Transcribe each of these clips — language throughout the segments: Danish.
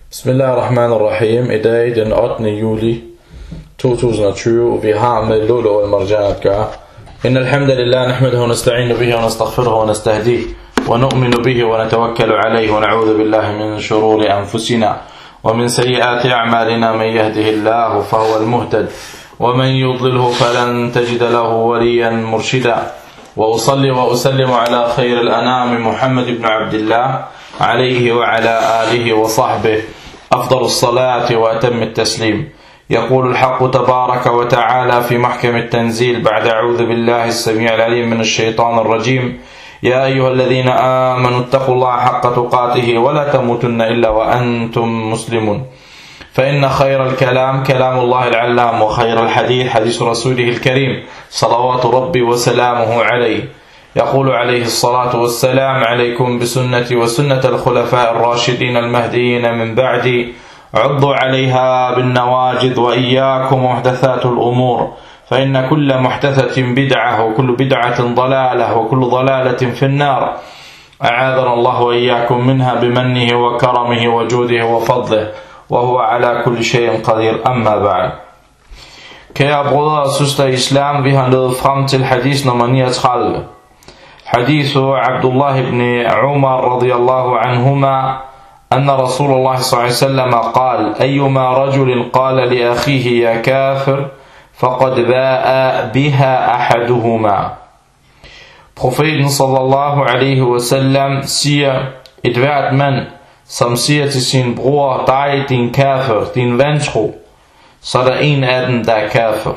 Bismillahirrahmanirrahim. I dag den 8. juli 2020. Vi har med Lulu wal Marjan at gøre. Innal hamdalillah nahmaduhu wa nasta'inu bihi wa nastaghfiruhu wa nastahdihi wa nu'minu bihi wa natawakkalu alayhi wa na'udhu billahi min shururi anfusina wa min sayyiati a'malina man yahdihillahu fahuwal muhtad wa man yudlilhu falan tajida lahu waliyan murshida. وأصلي وأسلم على خير الأنام محمد بن عبد الله عليه وعلى آله وصحبه أفضل الصلاة وأتم التسليم. يقول الحق تبارك وتعالى في محكم التنزيل بعد أعوذ بالله السميع العليم من الشيطان الرجيم: يا أيها الذين آمنوا اتقوا الله حق تقاته ولا تموتن إلا وأنتم مسلمون. فإن خير الكلام كلام الله العلام وخير الحديث حديث رسوله الكريم صلوات ربي وسلامه عليه. يقول عليه الصلاة والسلام: عليكم بسنتي وسنة الخلفاء الراشدين المهديين من بعدي، عضوا عليها بالنواجذ وإياكم محدثات الأمور، فإن كل محدثة بدعة وكل بدعة ضلالة وكل ضلالة في النار، أعاذنا الله وإياكم منها بمنه وكرمه وجوده وفضله وهو على كل شيء قدير. أما بعد. Kære brødre og søstre i islam, vi har nået frem til hadith nummer 39. Hadithu Abdullah ibn Umar radiyallahu anhuma أن رسول الله صلى الله عليه وسلم قال: أيما رجل قال لأخيه يا كافر فقد باء بها أحدهما. Profeten sallallahu alaihi wasallam siger: et hvert mand som siger til sin bror, dig din kafir, din vantro, så er der en af dem, der er kafir.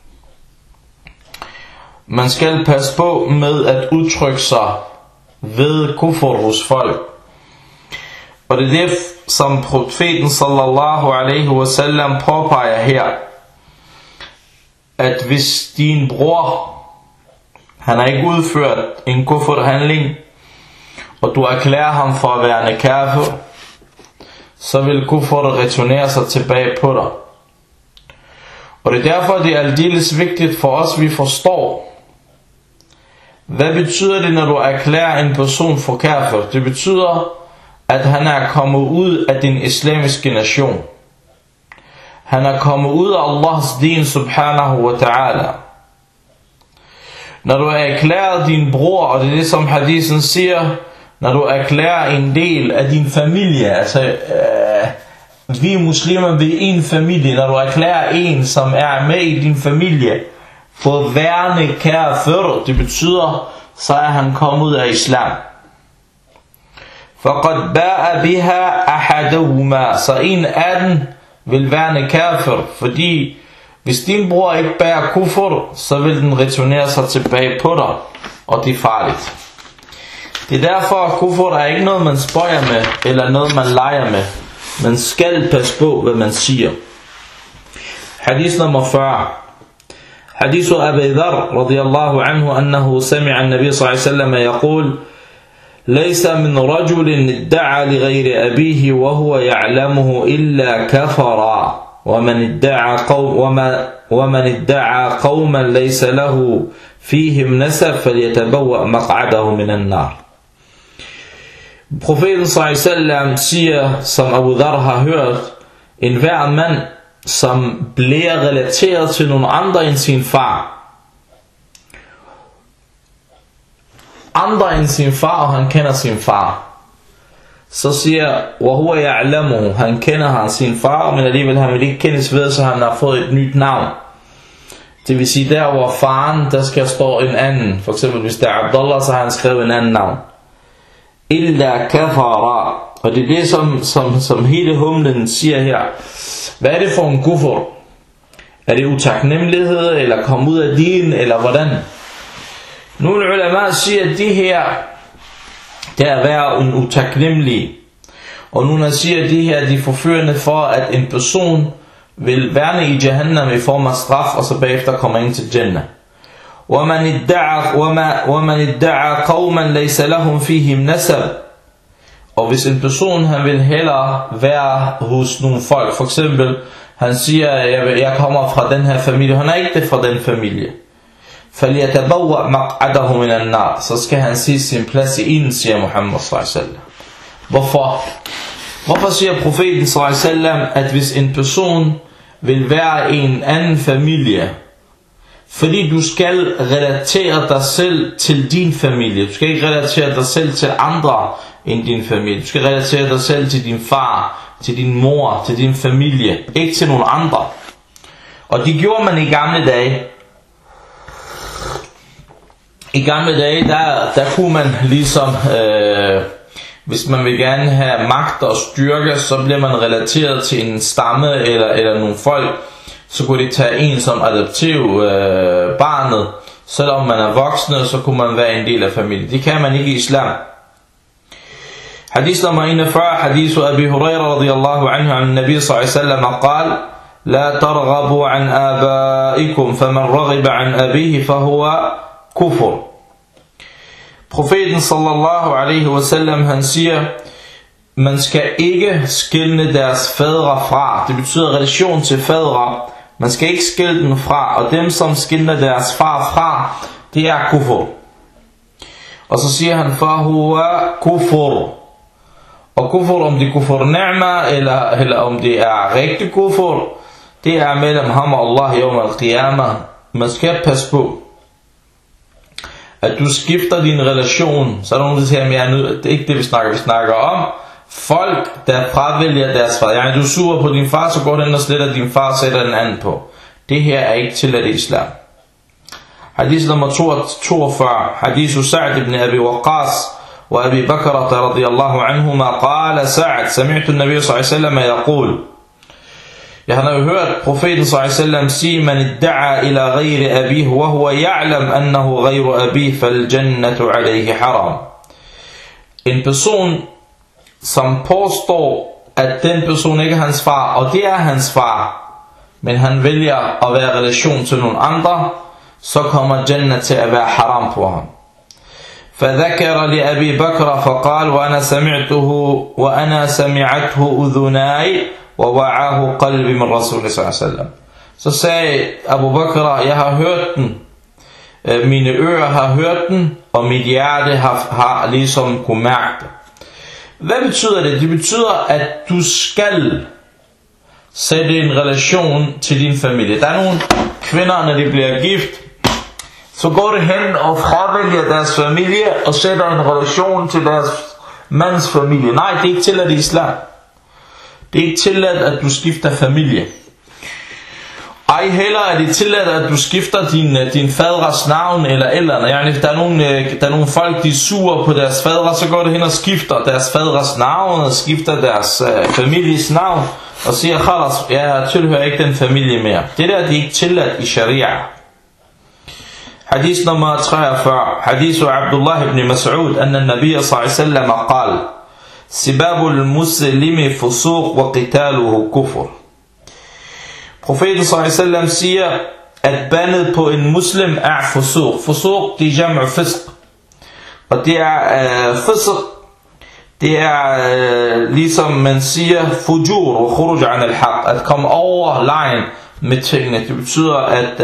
Man skal passe på med at udtrykke sig ved kufur hos folk. Og det er det, som profeten sallallahu alaihi wasallam påpeger her, at hvis din bror, han har ikke udført en kufur handling, og du erklærer ham for at være en kafir, så vil kufur returnere sig tilbage på dig. Og det er derfor, det er aldeles vigtigt for os, vi forstår, hvad betyder det, når du erklærer en person for kafir? Det betyder, at han er kommet ud af din islamiske nation. Han er kommet ud af Allahs din subhanahu wa ta'ala. Når du erklærer din bror, og det er det, som hadithen siger, når du erklærer en del af din familie, altså vi muslimer, vi er en familie, når du erklærer en, som er med i din familie, for værende kafir, det betyder, så er han kommet ud af islam. فَقَدْ بَاءَ بِهَا أَحَدَهُمَا. Så en af dem vil værende kafir, fordi hvis din bror ikke bærer kufur, så vil den returnere sig tilbage på dig, og det er farligt. Det er derfor, at kufur er ikke noget, man spøjer med, eller noget, man leger med. Man skal passe på, hvad man siger. Hadith nummer 40. Hadith Abi Dharr radiyallahu anhu annahu sami'a an-nabiy sallallahu alayhi wa sallam yaqul: ليس من رجل ادعى لغير أبيه وهو يعلمه إلا كفر ومن ادعى قوما ليس له فيهم نسب فليتبوأ مقعده من النار. Profeten sallallahu alaihi wasallam siger, som Abu Dharr har hørt, en hver mand, som bliver relateret til nogle andre end sin far, andre end sin far, og han kender sin far, så siger وَهُوَ يَعْلَمُهُ, han kender sin far, men alligevel han vil ikke kendes ved, så han har fået et nyt navn. Det vil sige, der hvor faren, der skal stå en anden. For eksempel hvis det er Abdullah, så har han skrevet en anden navn. Illa kafara. Og det er det, som hele humlen siger her. Hvad er det for en kufur? Er det utaknemmelighed, eller komme ud af din, eller hvordan? Nogle ulema siger, at det her, det er at være en utaknemmelig. Og nogle siger, at det her, de er forførende for, at en person vil værne i Jahannam i form af straf, og så bagefter kommer ind til Jannah. وَمَنِ ادَّعَى قَوْمًا لَيْسَ لَهُمْ فِيهِمْ نَسَبٍ. Og hvis en person, han vil hellere være hos nogle folk, for eksempel, han siger, at jeg kommer fra den her familie, han er ikke det fra den familie. فَلْيَتَبَوَّأْ مَقْعَدَهُ مِنَ النَّارِ. Så skal han sige sin plads i ilden, siger Muhammad sallallahu alaihi wasallam. Hvorfor? Hvorfor siger profeten sallallahu alaihi wasallam, at hvis en person vil være i en anden familie, fordi du skal relatere dig selv til din familie. Du skal ikke relatere dig selv til andre end din familie. Du skal relatere dig selv til din far, til din mor, til din familie, ikke til nogen andre. Og det gjorde man i gamle dage. I gamle dage, der kunne man ligesom, hvis man vil gerne have magt og styrke, så bliver man relateret til en stamme eller nogle folk. Så kunne de tage en som adoptiv barnet. Selvom man er voksne, så kunne man være en del af familien. Det kan man ikke i islam. Hadith nummer 41, hadith Abi Hurairah radiyallahu anhu an Nabi sallallahu alaihi wasallam قال: لا ترغبوا عن آبائكم فمن رغب عن أبيه فهو كفر. Profeten sallallahu alaihi wasallam, han siger, man skal ikke skille deres fædre fra. Det betyder relation til fædre. Man skal ikke skille den fra, og dem som skiller deres far fra, det er kufur. Og så siger han, fahuwa kufur. Og kufur, om det er kufur ni'ma, eller om det er rigtig kufur, det er mellem ham og Allah yawm al-qiyamah. Man skal passe på, at du skifter din relation. Så er der nogen, der siger, det er ikke det vi snakker om. Folk, der fravælger deres far. Du er sur på din far, så går den og sletter din far, sætter den anden på. Det her er ikke tilladt i islam. Hadith nummer 42. Hadith Sa'd ibn Abi Waqqas wa Abi Bakrah radiyallahu anhuma qala Sa'd sami'tu an-nabiy sallallahu alaihi wasallam yaqul. Jeg har jo hørt profeten sallallahu alaihi wasallam sige, man idda'a ila ghayri abih wa huwa ya'lam annahu ghayru abih fal jannatu alayhi haram. En person som påstår, at den person ikke er hans far, og det er hans far, men han vælger at være i relation til nogle andre, så kommer Jannah til at være haram på ham. فذكر لأبي بكر فقال وأنا سمعته أذناي ووعاه قلبي من رسول الله صلى الله عليه وسلم. Så sagde Abu Bakr, jeg har hørt den, mine ører har hørt den, og mit hjerte har ligesom kunne mærke det. Hvad betyder det? Det betyder, at du skal sætte en relation til din familie. Der er nogle kvinder, når de bliver gift, så går det hen og fravælger deres familie og sætter en relation til deres mands familie. Nej, det er ikke tilladt i islam. Det er ikke tilladt, at du skifter familie. Ej heller er det tilladt, at du skifter din faders navn eller andet. Der er nogle folk, de er sure på deres fadre, så går det hen og skifter deres fadres navn og skifter deres families navn og siger, khalas, jeg tilhører ikke den familie mere. Det der, det er ikke tilladt i sharia. Hadith nummer 43. Hadith Abdullah ibn Mas'ud, anna an-nabiy sallallahu alaihi wasallam qala: Sibabul muslimi fusuq wa qitaluhu kufr. Profeten sallallahu alaihi wasallam siger, at bandet på en muslim er fusuq. Fusuq, det er jam'u fisq. Og det er fisq, det er ligesom man siger fujur og khuruj an al-haq, at komme over lejen med tingene. Det betyder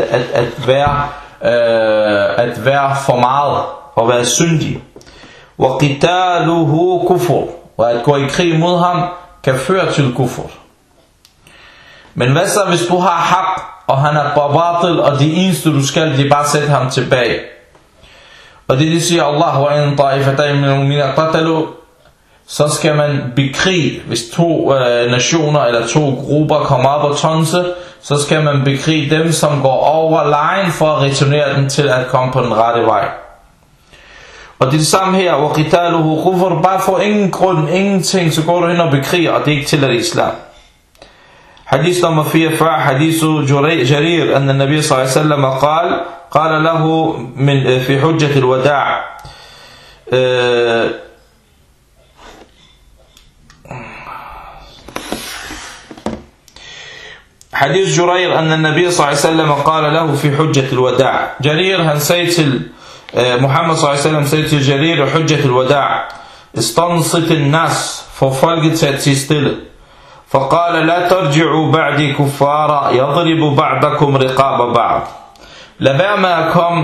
at være for meget og være syndig. Wa qitaluhu kufr, og at gå i krig mod ham kan føre til kufr. Men hvad så hvis du har haq, og han er babatil, og det eneste du skal, det er bare sætte ham tilbage. Og det siger Allah, wa in ta'ifatayn min al-mu'minina qatalu, så skal man bekrige, hvis to nationer eller to grupper kommer op og tonse, så skal man bekrige dem, som går over lejen for at returnere den til at komme på den rette vej. Og det er det samme her, wa qitaluhu kufr, bare for ingen grund, ingenting, så går du hen og bekriger, og det er ikke til at islam. حديث نمبر 44 حديث جرير أن النبي صلى الله عليه وسلم قال له في حجة الوداع حديث جرير أن النبي صلى الله عليه وسلم قال له في حجة الوداع. جرير han sagde til Muhammad صلى الله عليه وسلم sagde til Jarir i حجة الوداع: استنصت الناس, for folket til at tie stille. فقال لا ترجعوا بعدي كفارا يضرب بعضكم رقاب بعض. Lad være med at komme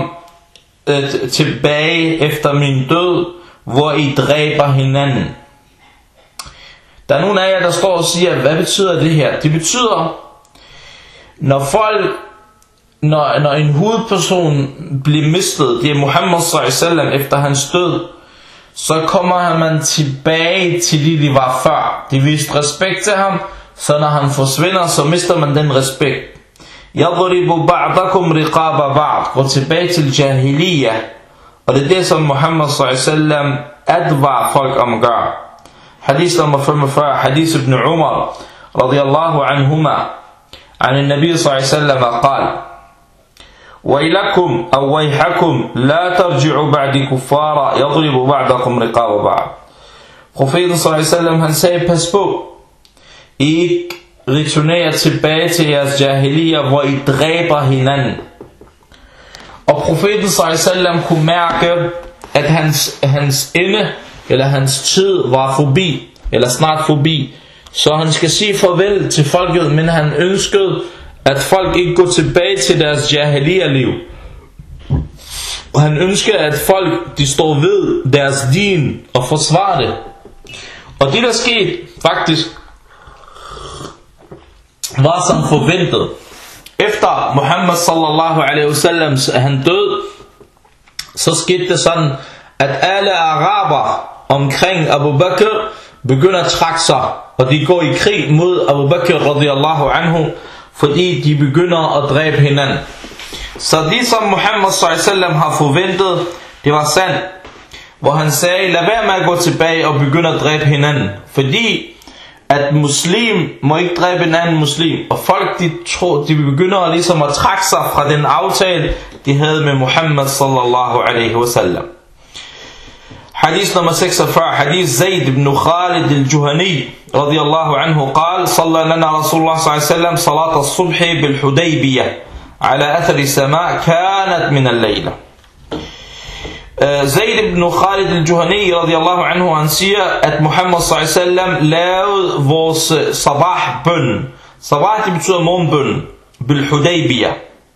tilbage efter min død, hvor I dræber hinanden. Der er nogle af jer, der står og siger, hvad betyder det her? Det betyder, når en hovedperson bliver mistet, det er Muhammad sallallahu efter hans død, så kommer man tilbage til det, de var før. De viste respekt til ham, så når han forsvinder, så mister man den respekt. Yadribu ba'dakum riqaba ba'd. Gå tilbage til jahiliya. Og det er det, som Muhammad sallallahu advar folk om at gøre. Hadith nummer 45, hadith ibn Umar, radiyallahu anhuma, عن النبي صلى الله عليه وسلم قال: ويلكم أو ويحكم لا ترجعوا بعد كفارا يضرب بعضكم رقاب بعض. Profeten صلى الله عليه وسلم han sagde, pas på, I ikke returnerer tilbage til jeres jahiliya, hvor I dræber hinanden. Og profeten صلى الله عليه وسلم kunne mærke, at hans ende, eller hans tid var forbi, eller snart forbi. Så han skal sige farvel til folket, men han ønskede, at folk ikke går tilbage til deres jahiliya-liv. Og han ønsker, at folk de står ved deres din og forsvarer det. Og det der skete faktisk var som forventet. Efter Muhammad sallallahu alaihi wasallam han død, så skete det sådan, at alle araber omkring Abu Bakr begynder at trække sig, og de går i krig mod Abu Bakr radiyallahu anhu, fordi de begynder at dræbe hinanden. Så det som Muhammad sallallahu alaihi wasallam har forventet, det var sandt, hvor han sagde, lad være med at gå tilbage og begynde at dræbe hinanden, fordi at muslim må ikke dræbe en anden muslim, og folk de begynder ligesom at trække sig fra den aftale de havde med Muhammad sallallahu alaihi wasallam. حديث نمبر 46 حديث زيد بن خالد الجهني رضي الله عنه قال: صلى لنا رسول الله صلى الله عليه وسلم صلاة الصبح بالحديبية على أثر سماء كانت من الليلة. Zaid ibn Khalid al-Juhani radiyallahu anhu, han siger, at Muhammad sallallahu alaihi wasallam lavede vores sabah-bøn. Sabah, det betyder morgenbøn. Bil-Hudaybiyah.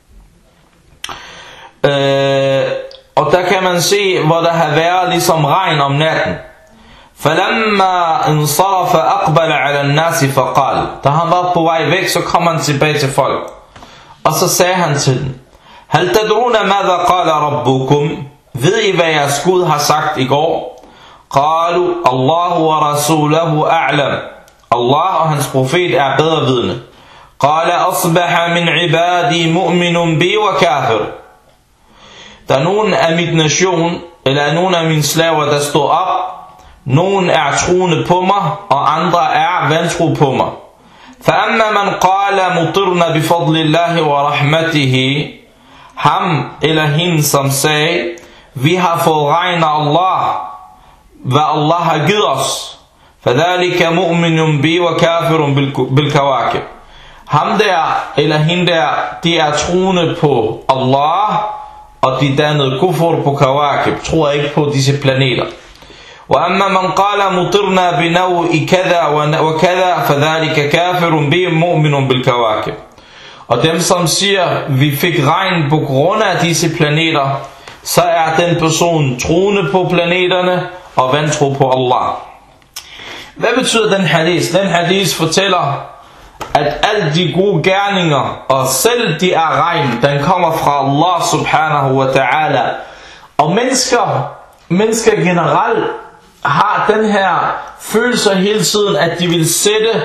Og der kan man se, hvor der har været ligesom regn om natten. فَلَمَّا انصرف أقبل على الناس فقال. Da han var på vej væk, så kom han tilbage til folk. Og så sagde han til dem: هل تدرون ماذا قال ربكم؟ Ved I, hvad jeres Gud har sagt i går? قالوا الله ورسوله أعلم. Allah og hans profet er bedre vidne. قال أصبح من عبادي مؤمن بي وكافر. Der er nogen af mit nation, eller nogen af mine slaver, der står op. Nogen er troende på mig, og andre er vantro på mig. فأما من قال مطرنا بفضل الله ورحمته. Ham eller hende, som sagde, vi har fået regn af Allah, hvad Allah har givet os. فذلك مؤمن بي وكافر بالكواكب. Ham der eller hende der, de er troende på Allah, og de dannede kufur på kawakib, tror ikke på disse planeter. وأما من قال مطرنا بنوء كذا وكذا فذلك كافر بي مؤمن بالكواكب. Og dem som siger, vi fik regn på grund af disse planeter, så er den person troende på planeterne og vantro på Allah. Hvad betyder den hadith? Den hadith fortæller, at alle de gode gerninger, og selv de er regn, den kommer fra Allah subhanahu wa ta'ala. Og mennesker generelt har den her følelse hele tiden, at de vil sætte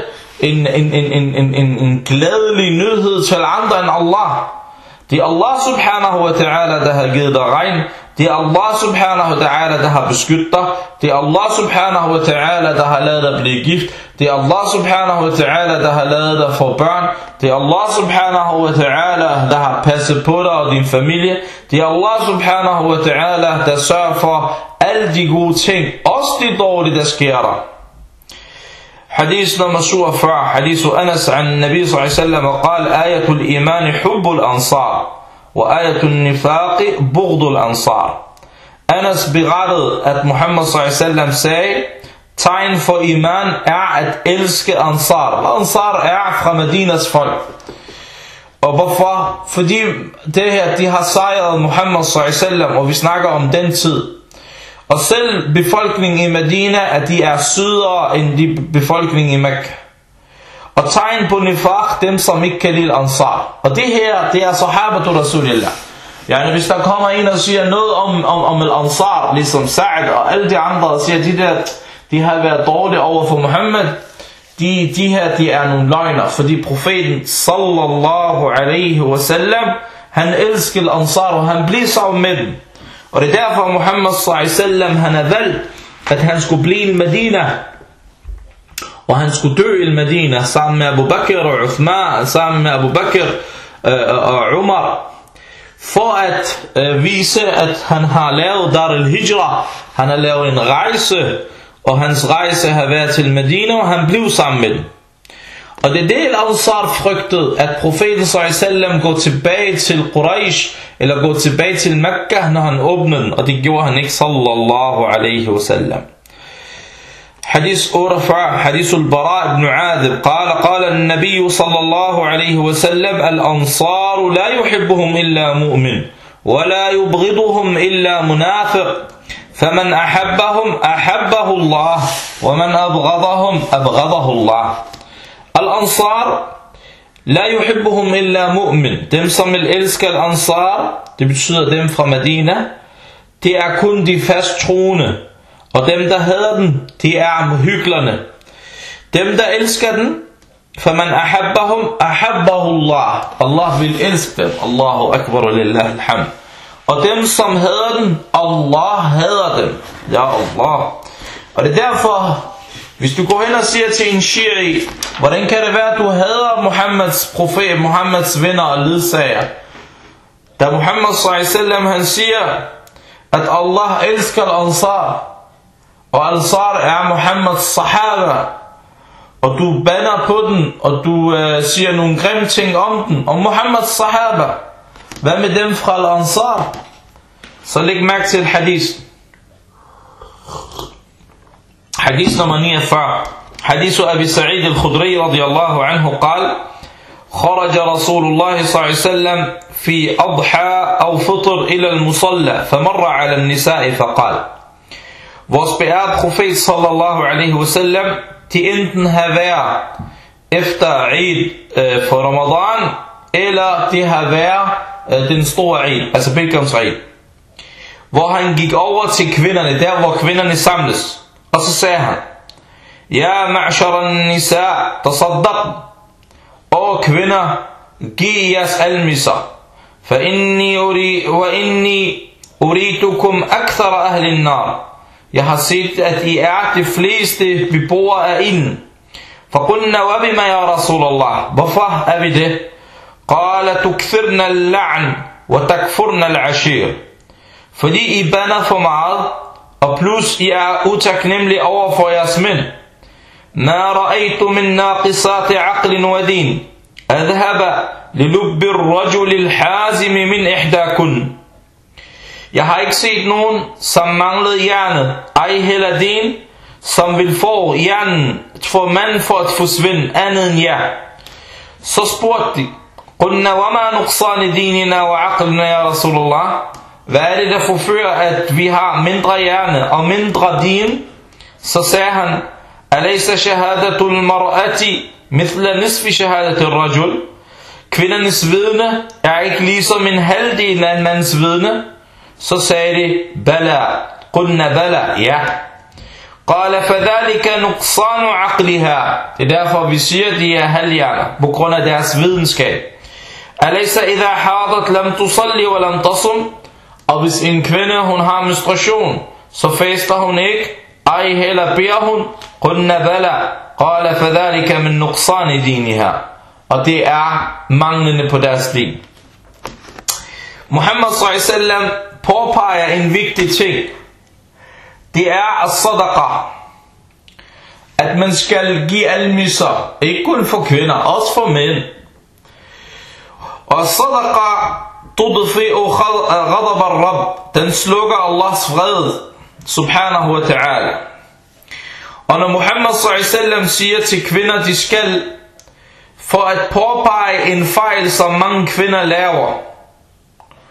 en glædelig nyhed til andre end Allah. Det er Allah subhanahu wa ta'ala, der har givet dig regn. Det er Allah subhanahu wa ta'ala, der har beskyttet dig. Det er Allah subhanahu wa ta'ala, der har lavet dig blive gift. Det er Allah subhanahu wa ta'ala, der har lavet dig få børn. Det er Allah subhanahu wa ta'ala, der har passet på dig og din familie. Det er Allah subhanahu wa ta'ala, der sørger for alle de gode ting, også de dårlige, der sker der. حديث نمبر 47 حديث أنس عن النبي صلى الله عليه وسلم قال: آية الإيمان حب الأنصار وآية النفاق بغض الأنصار. Anas berettede, at Muhammad sallallahu alaihi wasallam sagde, tegn for iman er at elske ansar. Ansar er fra Medinas folk. Og hvorfor? Fordi det her, de har sejret Muhammad sallallahu alaihi wasallam, og vi snakker om den tid. Og selv befolkningen i Medina, at de er sydere end de befolkningen i Mekka. Og tegn på nifaq, dem som ikke kan lide ansar. Og det her, det er sahabatu Rasulillah. Yani hvis der kommer en og siger noget om al-ansar, ligesom Sa'd og alle de andre, og siger, de har været dårlige over for Muhammed, de her, de er nogle løgner, fordi profeten sallallahu alaihi wasallam, han elsker al-ansar, og han bliver sammen med dem. Og det er derfor Muhammad sallallahu alaihi wasallam, han har valgt, at han skulle blive i Medina, og han skulle dø i Medina, sammen med Abu Bakr og Uthman, sammen med Abu Bakr og Umar, for at vise, at han har lavet Dar al-Hijra, han har lavet en rejse, og hans rejse har været til Medina, og han blev sammen med dem. Og det er det, al-Ansar frygtede, at profeten sallallahu går tilbage til Quraysh, eller går tilbage til Mekka, når han åbnede den, og det gjorde han ikke, sallallahu alaihi wasallam. حديث 48 حديث البراء بن عازب قال النبي صلى الله عليه وسلم الأنصار لا يحبهم إلا مؤمن ولا يبغضهم إلا منافق فمن أحبهم أحبه الله ومن أبغضهم أبغضه الله. الأنصار لا يحبهم إلا مؤمن. Dem som vil elske al-Ansar, det betyder dem fra Medina, det er kun de fast troende. Og dem der hader den, de er hyklerne. Dem der elsker den, for man ahabbahum, ahabbahu Allah. Allah vil elske dem. Allahu akbar wa lillahi alhamd. Og dem som hader den, Allah hader dem. Ja Allah. Og det er derfor, hvis du går hen og siger til en shiri, hvordan kan det være at du hader Muhammeds profet, Muhammeds venner og ledsager? Da Muhammad sallallahu alaihi wasallam han siger, at Allah elsker al-Ansar, og al-Ansar er Muhammeds sahaba, og du bander på den, og du siger nogle grimme ting om den, og Muhammeds sahaba, hvad med dem fra al-Ansar? Så læg mærke til hadith. Hadith nummer 49. Hadith Abi Sa'id al-Khudri radiyallahu anhu قال خرج رسول الله صلى الله عليه وسلم في أضحى أو فطر إلى المصلى فمر على النساء فقال. Vores beærede profet sallallahu alaihi wasallam, de enten har været efter Eid for Ramadan, eller de har været den store Eid, altså Pilgrims Eid, hvor han gik over til kvinderne, der hvor kvinderne samles, og så sagde han, Ja ma'shara nisa tasaddaq, og kvinder, giv jeres almisser, fa inni uritukum akthara ahli an-nar. Jeg har set, at I er de fleste beboere af ilden. فَقُلْنَا وَبِمَا يَا رَسُولَ اللَّهِ. Hvorfor er vi det? قَالَ تُكْثِرْنَ اللَّعْنِ وَتَكْفُرْنَ الْعَشِيرِ. Fordi I bander for meget, og plus I er utaknemmelige over for jeres mænd. مَا رَأَيْتُ مِنْ نَاقِصَاتِ عَقْلٍ وَدِينٍ أَذْهَبَ لِلُبِّ الرَّجُلِ الْحَازِمِ مِنْ إِحْدَاكُنْ. Jeg har ikke set nogen, som manglede hjernet, ej heller din, som vil få hjernen for manden for at forsvinde andet end jer. Så spurgte de, قُلْنَا وَمَا نُقْصَانِ دِينِنَا وَعَقْلِنَا يَا رَسُولَ اللَّهِ. Hvad er det, der forfører, at vi har mindre hjerne og mindre din? Så sagde han, أَلَيْسَ شَهَادَةُ الْمَرْأَةِ مِثْلَ نِصْفِ شَهَادَةِ الرَّجُلِ. Kvindernes vidne er ikke ligesom en halvdel af en mands vidne. Så sagde de, Bala, قلنا bala, ja. قال فذلك نقصان عقلها. Det er derfor vi siger, de er halvhjerner, på grund af deres videnskab. أليس إذا حاضت لم تصلي ولم تصم. Og hvis en kvinde, hun har menstruation, så faster hun ikke, ej heller beder hun. قلنا bala. قال فذلك من نقصان دينها. Og det er manglende på deres liv. Muhammad sallallahu alaihi wasallam påpeger en vigtig ting. Det er as-sadaqa. At man skal give almisser. Ikke kun for kvinder, også for mænd. Og as-sadaqa tudfi'u ghadab ar-rabb. Den slukker Allahs fred. Subhanahu wa ta'ala. Og når Muhammad sallallahu alaihi wasallam siger til kvinder, de skal for at påpege en fejl, som mange kvinder laver,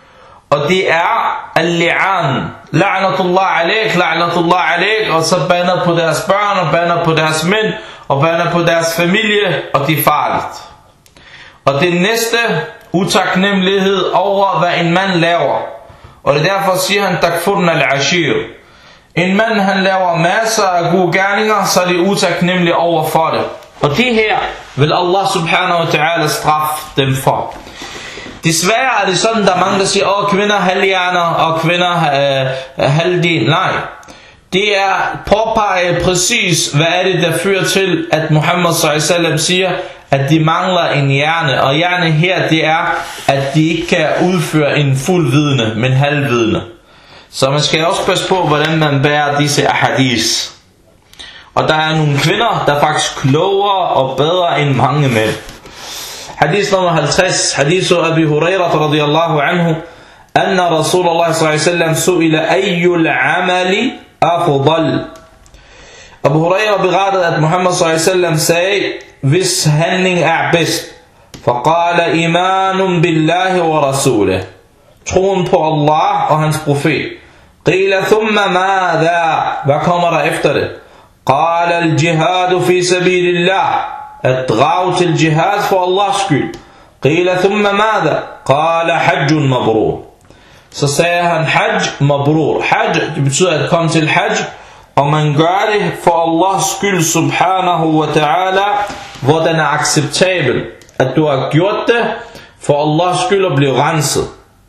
Og det er al-li'an. La'natullah alaik, la'natullah alaik. Og så bander på deres børn, og bander på deres mænd, og bander på deres familie, og det er farligt. Og det næste, utaknemmelighed over, hvad en mand laver. Og det er derfor siger han, takfurna al-ashir. En mand, han laver masser af gode gerninger, så er det utaknemmelig over for det. Og det her vil Allah subhanahu wa ta'ala straffe dem for. Desværre er det sådan, der er mange, der siger, kvinder halvhjerner, og kvinder halvdin. Nej, det er påpeget præcis, hvad er det, der fører til, at Muhammad s.a.v. siger, at de mangler en hjerne. Og hjerne her, det er, at de ikke kan udføre en fuld vidne, men halvvidne. Så man skal også passe på, hvordan man bærer disse ahadis. Og der er nogle kvinder, der er faktisk klogere og bedre end mange mænd. Hadith nummer 50, hadith Abi Hurairah radiyallahu anhu, anna Rasulullah sallallahu alaihi wasallam su'ila ayyul amali afdal. Abu Hurairah berettede, at Muhammad sallallahu alaihi wasallam sagde, hvis handling er bedst, faqala imanun billahi wa rasulih. Troen på Allah og hans profet. Qila thumma madha, hvad kommer der efter det? Qala al-jihadu fi sabilillah, at drage til jihad for Allahs skyld. Qila thumma madha, qala hajjun mabrur. Så sagde han hajj mabrur. Hajj, det betyder at komme til hajj, og man gør det for Allahs skyld subhanahu wa ta'ala, hvor den er acceptabel. At du har gjort det for Allahs skyld og blive renset.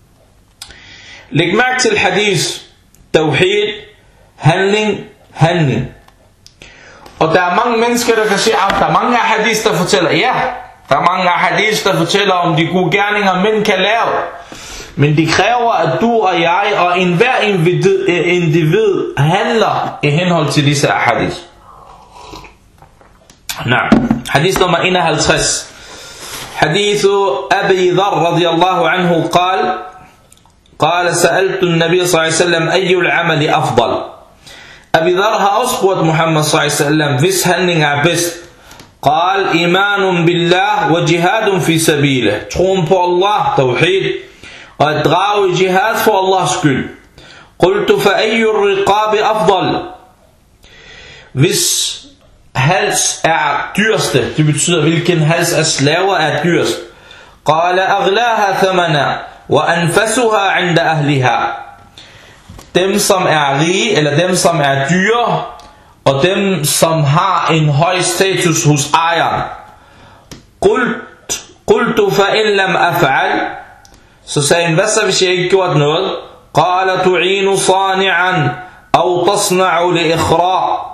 Læg mærke til hadith, tawhid, handling. Og der er mange mennesker, der kan sige, at der er mange hadith, der fortæller, ja, der er mange hadith, der fortæller om de gode gerninger, mænd kan lave. Men det kræver, at du og jeg og enhver individ handler i henhold til disse hadith. Hadith nummer 51. Hadith Abi Dharr radiyallahu anhu قال سألت النبي صلى الله عليه وسلم أي العمل أفضل. Abi Dharr har også spurgt Muhammad sallallahu alaihi wasallam, hvis handling er bedst. قال إيمان بالله وجهاد في سبيله. Troen på Allah, tawhid, og at drage i jihad for Allahs skyld. قلت فأي الرقاب أفضل. Hvis hals er dyreste, det betyder hvilken hals af slaver er dyrest. قال أغلاها ثمنا وأنفسها عند أهلها. Dem som er rige, eller dem som er dyre, og dem som har en høj status hos ejeren. قلت فإن لم أفعل. Så sagde han, hvad så hvis jeg ikke gjort noget? قال تعين صانعا أو تصنع لإخراء.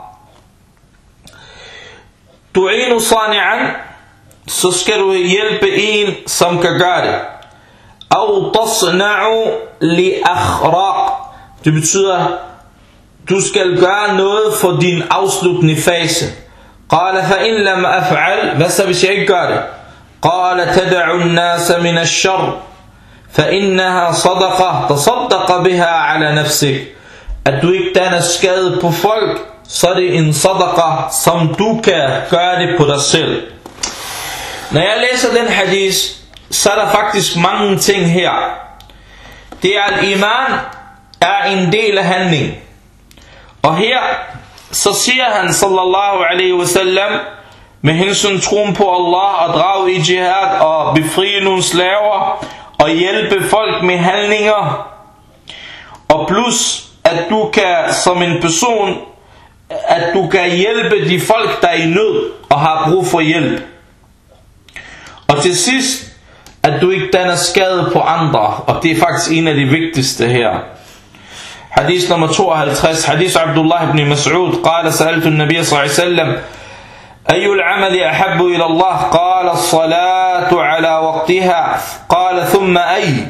تعين صانعا, så skal du hjælpe en, som kan gøre det. أو تصنع لإخراء. Det betyder, du skal gøre noget for din afsluttende fase. قال فإن لم أفعل. Hvad så hvis jeg ikke gør det? قال تدع الناس من الشر فإنها صدقة تصدق بها على نفسك. At du ikke danner skade på folk, så er det en sadaqa, som du kan gøre det på dig selv. Når jeg læser den hadith, så er der faktisk mange ting her. Det er al-iman er en del af handling. Og her så siger han sallallahu alaihi wasallam, med hensyn troen på Allah og drage i jihad og befrie nogle slaver og hjælpe folk med handlinger, og plus at du kan som en person, at du kan hjælpe de folk der er i nød og har brug for hjælp. Og til sidst, at du ikke danner skade på andre, og det er faktisk en af de vigtigste her. Hadith nummer 52, hadith Abdullah ibn Mas'ud, قال سألت النبي صلى الله عليه وسلم أي العمل أحب إلى الله؟ قال الصلاة على وقتها. قال ثم أي.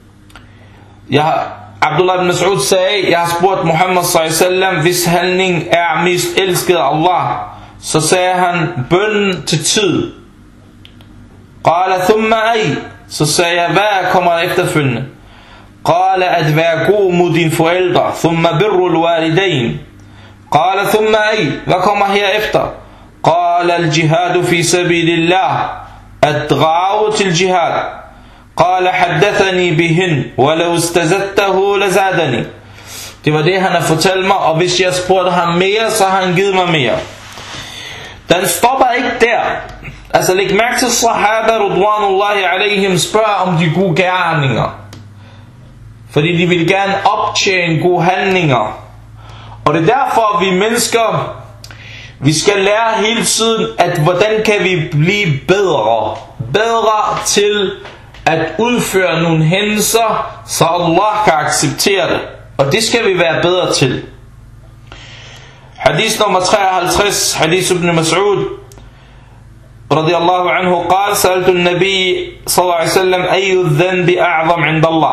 Abdullah ibn Mas'ud sagde, jeg har spurgt Muhammad sallallahu alaihi wasallam, hvis handling er mest elsket af Allah, så sagde han, bønnen til tid. قال ثم أي. Så sagde jeg, hvad kommer efterfølgende? قال at være god mod dine forældre. ثم بر الوالدين. قال ثم أي. Hvad kommer herefter? قال الجهاد في سبيل الله. At drage til jihad. قال حدثني بهن ولو استزدته لزادني. Det var det han har fortalt mig, og hvis jeg spurgte ham mere, så har han givet mig mere. Den stopper ikke der. Altså læg mærke til sahaba ridwanullahi alaihim spørger om de gode gerninger, fordi de vil gerne optjene gode handlinger. Og det er derfor vi mennesker, vi skal lære hele tiden, at hvordan kan vi blive bedre til at udføre nogle hændelser, så Allah kan acceptere det. Og det skal vi være bedre til. Hadith nummer 53, hadith ibn Mas'ud radiyallahu anhu قال سألت النبي صلى الله عليه وسلم أي الذنب أعظم عند الله.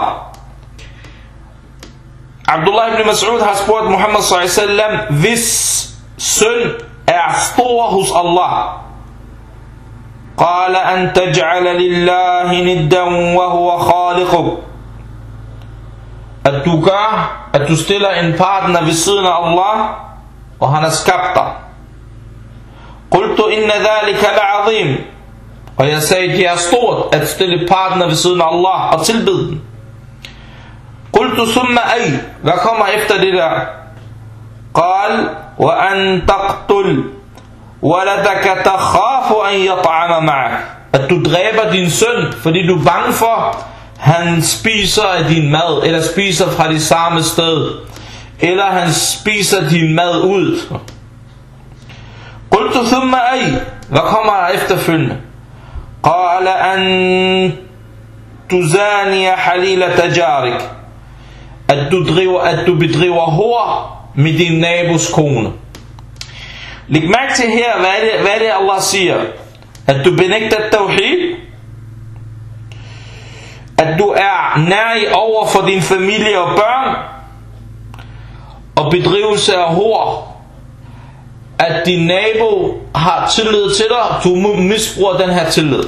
Abdullah ibn Mas'ud har spurgt Muhammad sallallahu alaihi wasallam, hvis synd er stor hos Allah. قال أن تجعل لله ندا وهو خالقك. At du stiller en partner ved siden af Allah, og han har skabt dig. قلت إن ذلك لعظيم. Og jeg sagde, det er stort at stille partner ved siden af Allah og tilbede den. قلت ثم أي. Hvad kommer efter det der? قال وأن تقتل ولدك تخاف أن يطعم معك. At du dræber din søn, fordi du er bange for, han spiser af din mad, eller spiser fra det samme sted, eller han spiser din mad ud. قلت ثم أي. Hvad kommer der efterfølgende? قال أن تزاني حليلة جارك. At du bedriver hor med din nabos kone. Læg mærke til her, hvad er det Allah siger? At du benægter tawhid, at du er nær over for din familie og børn, og bedrivelse af hor, at din nabo har tillid til dig, du misbruger den her tillid.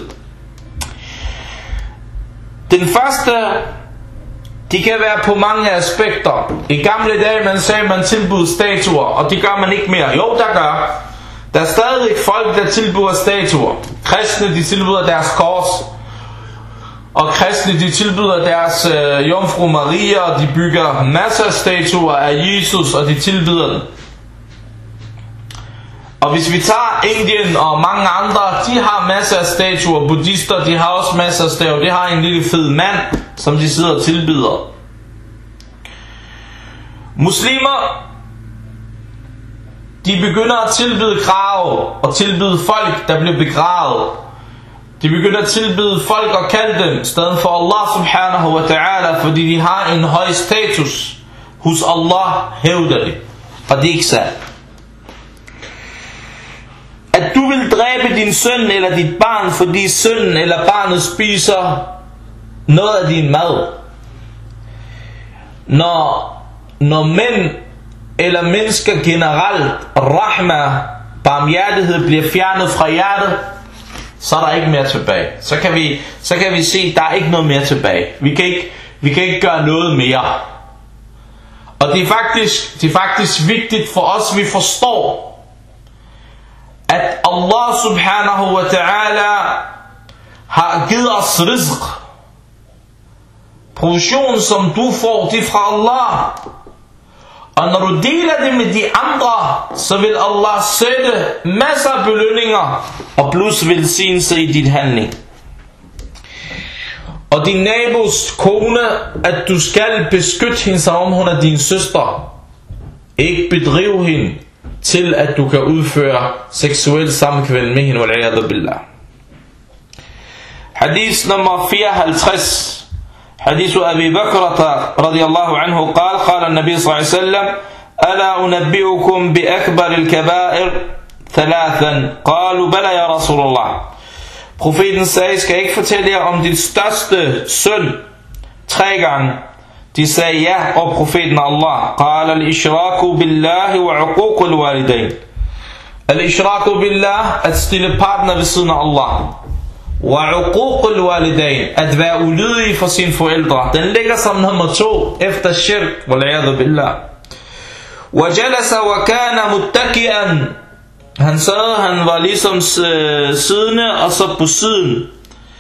Den første, de kan være på mange aspekter. I gamle dage man sagde man tilbyder statuer, og det gør man ikke mere. Jo, der gør. Der er stadig folk der tilbyder statuer. Kristne de tilbyder deres kors, og kristne de tilbyder deres jomfru Maria, og de bygger masser af statuer af Jesus, og de tilbyder den. Og hvis vi tager Indien og mange andre, de har masser af statuer. Buddhister, de har også masser af statuer. De har en lille fed mand, som de sidder og tilbyder. Muslimer, de begynder at tilbyde grave og tilbyde folk, der bliver begravet. De begynder at tilbyde folk og kalde dem i stedet for Allah subhanahu wa ta'ala, fordi de har en høj status hos Allah, hævder de. Og det er ikke sandt. At du vil dræbe din søn eller dit barn, fordi sønnen eller barnet spiser noget af din mad. Når mænd eller mennesker generelt, rahma, barmhjertighed, bliver fjernet fra hjertet, så er der ikke mere tilbage. Så kan vi se, der er ikke noget mere tilbage. Vi kan ikke gøre noget mere. Og det er faktisk vigtigt for os, vi forstår, at Allah subhanahu wa ta'ala har givet os rizq. Provision som du får, det er fra Allah. Og når du deler det med de andre, så vil Allah sætte masser af belønninger og plus velsignelse i dit handling. Og din nabos kone, at du skal beskytte hende, som om hun er din søster. Ikke bedrive hende til at du kan udføre seksuel samkvem med hende, wal'iyadu billah. Hadith nummer 54. حديث أبي بكرة رضي الله عنه قال النبي صلى الله عليه وسلم ألا أنبئكم بأكبر الكبائر ثلاثا قالوا بلى يا رسول الله. Profeten sagde, skal jeg ikke fortælle jer om din største synd 3 gange? De sagde ja, og profeten Allah. قال الإشراك بالله وعقوق الوالدين. الإشراك بالله, at stille partner ved siden af Allah. وعقوق الوالدين, at være ulydig for sine forældre. Den ligger som nummer 2 efter shirk, والعياذ بالله. وجلس وكان متكئا. Han var ligesom siddende og så på siden.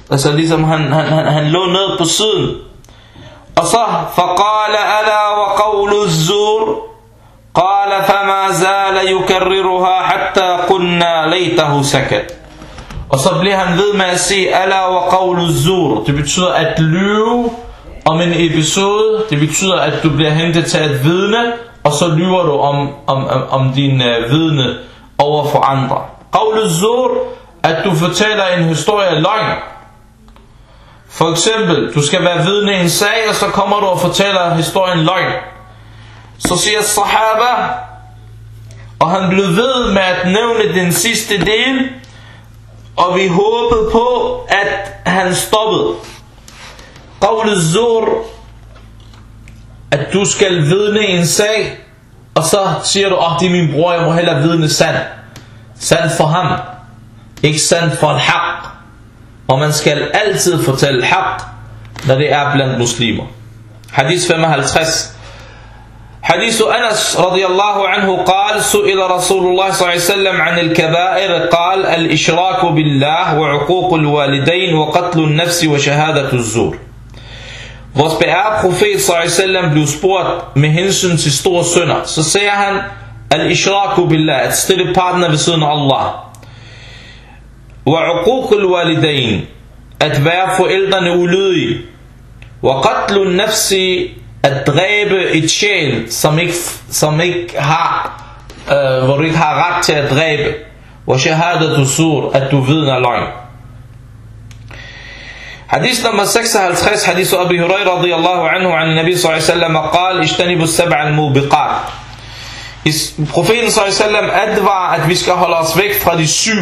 Altså ligesom han lå ned på siden. Og så faqala ala wa qawlu az-zur qala fama zala yukarriruha hatta qulna laytahu sakat. Og så bliver han ved med at sige ala wa qawlu az-zur. Det betyder at lyve om en episode. Det betyder at du bliver hentet til at vidne, og så lyver du om din vidne over for andre. Qawlu az-zur, at du fortæller en historie af løgn. For eksempel, du skal være vidne i en sag, og så kommer du og fortæller historien løgn. Så siger sahaba, og han blev ved med at nævne den sidste del, og vi håbede på, at han stoppede. Qawl az-zur, at du skal vidne i en sag, og så siger du, det er min bror, jeg må hellere vidne sand. Sand for ham, ikke sand for en haq. Og man skal altid fortælle haq, når det er blandt muslimer. Hadith 55. حديث أنس رضي الله عنه قال سئل رسول الله صلى الله عليه وسلم عن الكبائر قال الإشراك بالله وعقوق الوالدين وقتل النفس وشهادة الزور. Vores beærede profet sallallahu alaihi wasallam blev spurgt med hensyn til store synder, så siger han al-ishraku billah, at stille partner ved siden af Allah, wa uquq al-walidain, at være forældrene ulydige, wa qatlu an-nafsi, at dræbe et sjæl, som ikke har, hvor du ikke har ret til at dræbe, wa shahadatu zur, at du vidner løgn. حديث نمبر 56 حديث أبي هريرة رضي الله عنه عن النبي صلى الله عليه وسلم قال اجتنبوا السبع الموبقات. Profeten صلى الله عليه وسلم advarer, at vi skal holde os væk fra de 7,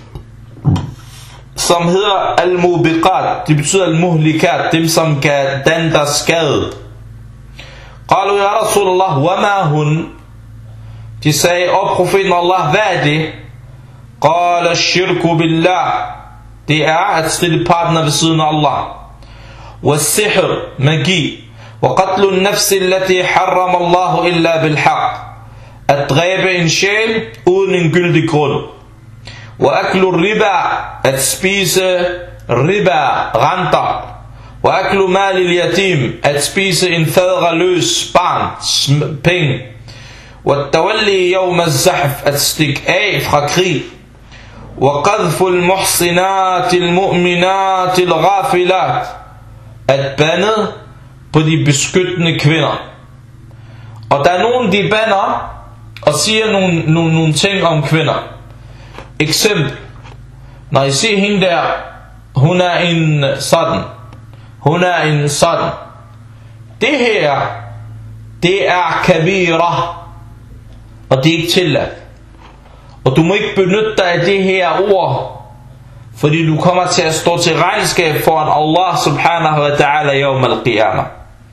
som hedder al-mubiqat. Det betyder al-muhlikat, dem som kan danne der skade. قالوا يا رسول الله وما هن. De sagde, profeten Allah, hvad er det? قال الشرك بالله. Det er at stille partner ved siden af Allah. والسحر, magi. وقتل النفس التي حرم الله إلا بالحق. At dræbe en sjæl uden en gyldig grund. وأكل الربا, at spise riba, renter. وأكل مال اليتيم, at spise en faderløs barns penge. والتولي يوم الزحف, at stikke af fra krig. وقذف المحصنات المؤمنات الغافلات, at bande på de beskyttende kvinder. Og der er nogen, de bander og siger nogle ting om kvinder. Eksempel, når I ser hende der, hun er en sådan, hun er en sådan. Det her, det er kabira, og det er ikke tilladt. Og du må ikke benytte dig af det her ord, fordi du kommer til at stå til regnskab foran Allah subhanahu wa ta'ala yawm al-qiyamah.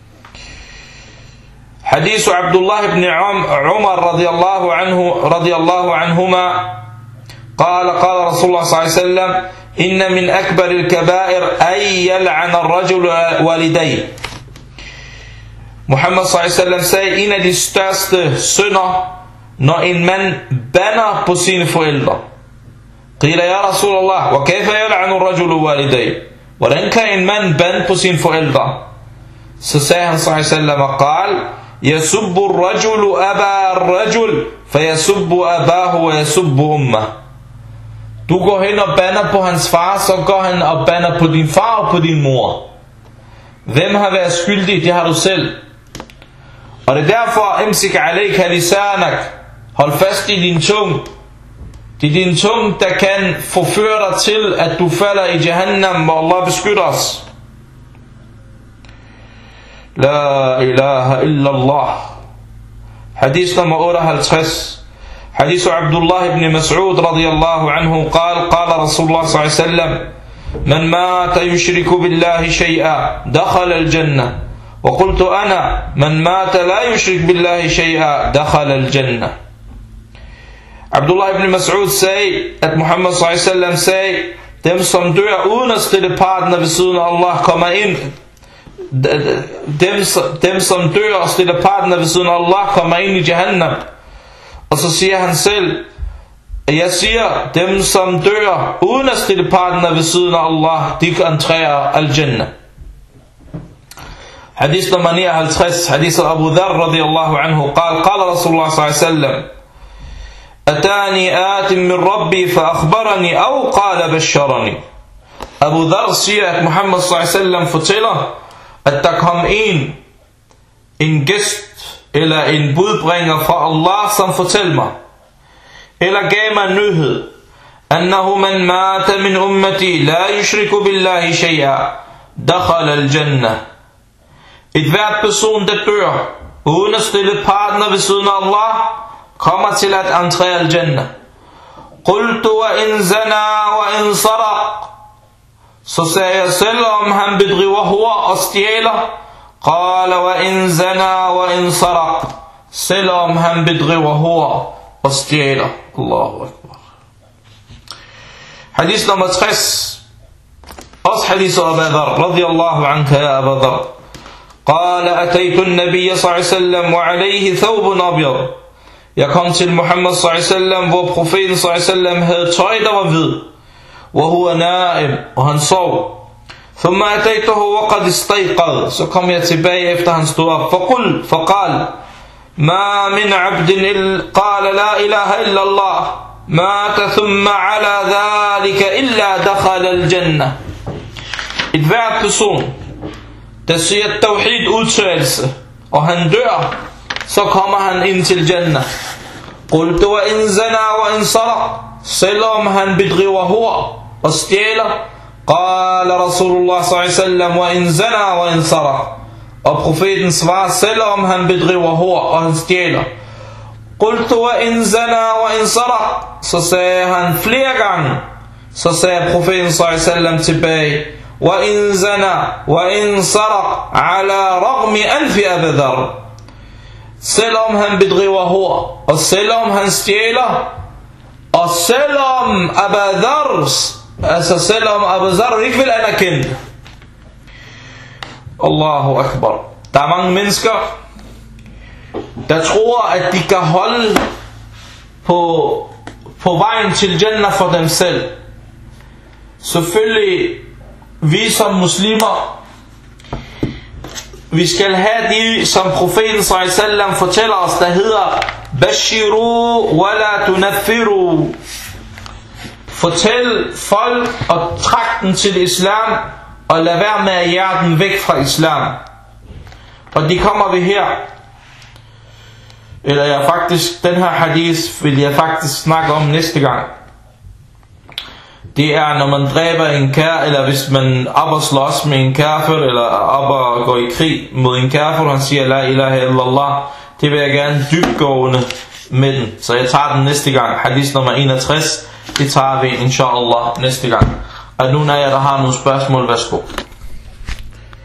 Hadith Abdullah ibn Umar radiyallahu anhuma قال رسول الله صلى الله عليه وسلم إن من أكبر الكبائر أن يلعن الرجل والديه. Muhammad صلى الله عليه وسلم sagde, en af de største synder, når en mand bander på sine forældre. قيل يا رسول الله وكيف يلعن الرجل والديه. Hvordan kan en mand bande på sine forældre? Så sagde han صلى الله عليه وسلم قال يسب الرجل أبا الرجل فيسب أباه ويسب أمه. Du går hen og bander på hans far, så går han og bander på din far og på din mor. Hvem har været skyldig? Det har du selv. Og det er derfor, imsik alayka lisanak, hold fast i din tung. Det er din tung, der kan forføre dig til, at du falder i Jahannam, hvor Allah beskytter os. La ilaha illallah. Hadith nummer 58. حديث عبد الله بن مسعود رضي الله عنه قال رسول الله صلى الله عليه وسلم من مات يشرك بالله شيئا دخل الجنة. وقلت أنا من مات لا يشرك بالله شيئا دخل الجنة. Abdullah ibn Mas'ud sagde, at Muhammad sallallahu alaihi wasallam sagde, dem som dør uden at stille partner ved siden af Allah kommer ind. Dem som dør og stiller partner ved siden af Allah kommer ind i Jahannam. Og så siger han selv, Jeg siger, dem som dør uden at stille partner ved siden af Allah, de kan entrere al-Jannah. Hadith nummer 59, hadith Abu Dharr radiyallahu anhu, قال رسول الله صلى الله عليه وسلم أتاني آت من ربي فأخبرني أو قال بشرني. Abu Dharr siger, at Muhammad sallallahu alaihi wasallam fortæller, at der kom en gæst eller en budbringer fra Allah, som fortæller mig, eller gav mig en nyhed, annahu man mata min ummati la yushriku billahi shay'a dakhala al-jannah. Et hvert person, der dør uden at stille partner ved siden af Allah, kommer til at entrere al-jannah. Qultu wa in zana wa in saraq. Så sagde jeg, selvom han bedriver hor og stjæler. Qala wa in zana wa in saraq. Selvom han bedriver hor og stjæler. Allahu akbar. Hadith nummer 60. Også hadith Abu Dharr radiyallahu anka ya Abu Dharr. قال أتيت النبي صلى الله عليه وسلم وعليه ثوب أبيض. Jeg kom til Muhammad sallallahu alaihi wasallam, hvor profeten sallallahu alaihi wasallam havde tøj, der var hvid. وهو نائم, og han sov. ثم أتيته وقد استيقظ. Så kom jeg tilbage efter han stod op. فقال ما من عبد قال لا إله إلا الله مات ثم على ذلك إلا دخل الجنة. Et hvert person, der siger tawhid udtagelse, og han dør, så kommer han ind til Jannah. قلت وإن زنا وإن سرق. Selvom han bedriver hor og stjæler. قال رسول الله صلى الله عليه وسلم وإن زنا وإن سرق. Og profeten svarer, selvom han bedriver hor og han stjæler. قلت وإن زنا وإن سرق. Så sagde han flere gange. Så sagde profeten صلى الله عليه وسلم tilbage, وإن زنا وإن سرق على رغم أنف أبي ذر. Selvom han bedriver hor, og selvom han stjæler, og selvom Abu Dharr, altså selvom Abu Dharr ikke vil anerkende. Allahu Akbar. Der er mange mennesker, der tror, at de kan holde på vejen til Jannah for dem selv. Selvfølgelig, vi som muslimer, vi skal have de, som profeten sallallahu alaihi wasallam fortæller os, der hedder Bashiru wa la tunaffiru. Fortæl folk og træk dem til islam, og lad være med at jage dem væk fra islam. Og de kommer vi her. Eller den her hadith vil jeg faktisk snakke om næste gang. Det er, når man dræber en kafir, eller hvis man op og slås med en kafir, eller op og går i krig mod en kafir, han siger, la ilaha illallah, det vil jeg gerne dybgående med den. Så jeg tager den næste gang. Hadith nummer 61, det tager vi inshallah næste gang. Og nu når jeg der har nogle spørgsmål, værsgo.